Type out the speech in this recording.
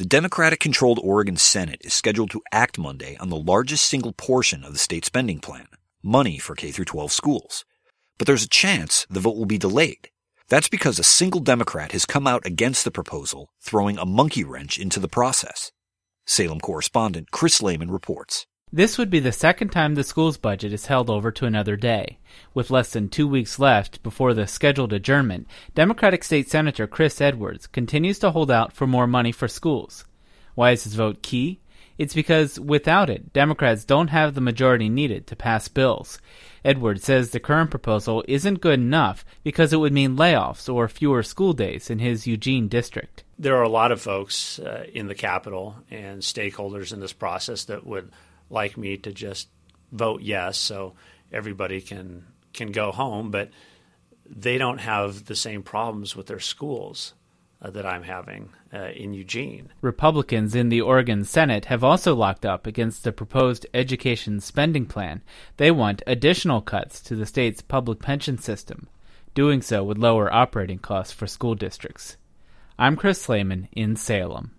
The Democratic-controlled Oregon Senate is scheduled to act Monday on the largest single portion of the state spending plan, money for K-12 schools. But there's a chance the vote will be delayed. That's because a single Democrat has come out against the proposal, throwing a monkey wrench into the process. Salem correspondent Chris Lehman reports. This would be the second time the school's budget is held over to another day. With less than 2 weeks left before the scheduled adjournment, Democratic State Senator Chris Edwards continues to hold out for more money for schools. Why is his vote key? It's because without it, Democrats don't have the majority needed to pass bills. Edwards says the current proposal isn't good enough because it would mean layoffs or fewer school days in his Eugene district. There are a lot of folks in the Capitol and stakeholders in this process that would like me to just vote yes so everybody can go home, but they don't have the same problems with their schools that I'm having in Eugene. Republicans in the Oregon Senate have also locked up against the proposed education spending plan. They want additional cuts to the state's public pension system. Doing so would lower operating costs for school districts. I'm Chris Lehman in Salem.